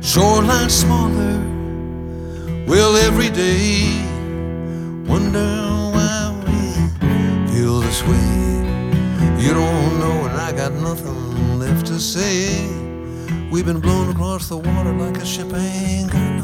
shoreline smaller. Well, every day wonder why we feel this way. You don't know, and I got nothing left to say. We've been blown across the water like a ship ain't got